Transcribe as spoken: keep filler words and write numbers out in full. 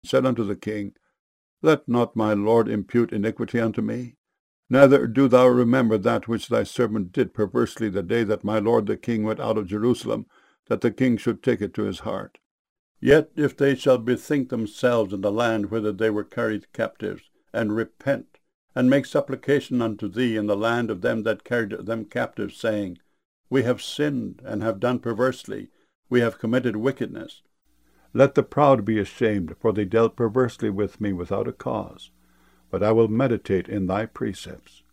said unto the king, Let not my lord impute iniquity unto me. Neither do thou remember that which thy servant did perversely the day that my lord the king went out of Jerusalem, that the king should take it to his heart. Yet if they shall bethink themselves in the land whither they were carried captives, and repent, and make supplication unto thee in the land of them that carried them captives, saying, We have sinned, and have done perversely, we have committed wickedness. Let the proud be ashamed, for they dealt perversely with me without a cause. But I will meditate in thy precepts.